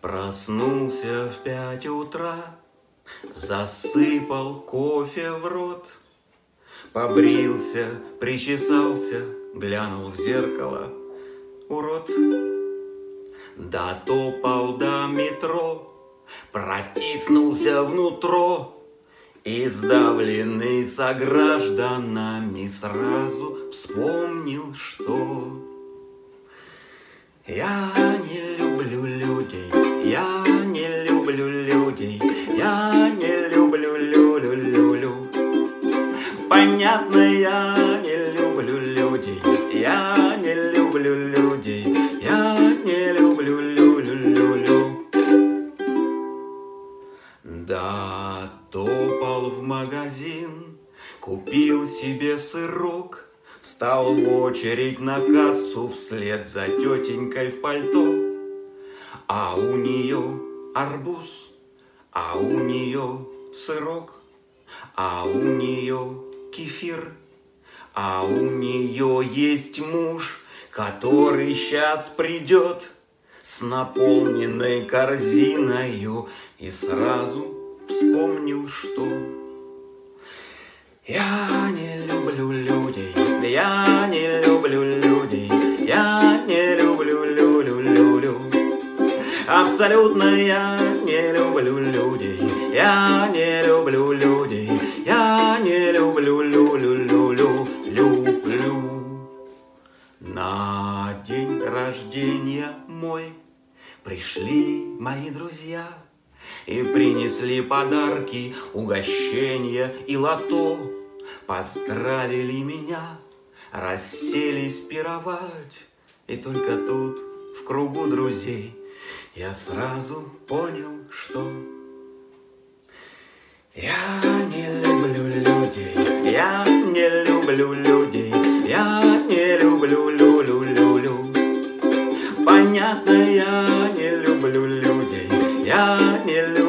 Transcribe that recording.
Проснулся в 5 утра, засыпал кофе в рот, побрился, причесался, глянул в зеркало. Урод. Дотопал до метро, протиснулся внутрь, и сдавленный согражданами сразу вспомнил, что я не люблю людей, я не люблю людей, я не люблю лю-лю-лю-лю. Понятно, я не люблю людей, я не люблю людей, я не люблю лю-лю-лю-лю. Да, топал в магазин, купил себе сырок, встал в очередь на кассу вслед за тетенькой в пальто. А у нее арбуз, а у нее сырок, а у нее кефир, а у нее есть муж, который сейчас придет с наполненной корзиною, и сразу вспомнил, что я не люблю людей, я не люблю людей, я не люблю лю-лю-лю-лю. Абсолютно я не люблю людей, я не люблю людей, я не люблю лю-лю-лю-лю, люблю. На день рождения мой пришли мои друзья и принесли подарки, угощения и лото. Поздравили меня, расселись пировать, и только тут, в кругу друзей, я сразу понял, что я не люблю людей, я не люблю людей, я не люблю лю-лю-лю-лю. Понятно, я не люблю людей, я не люблю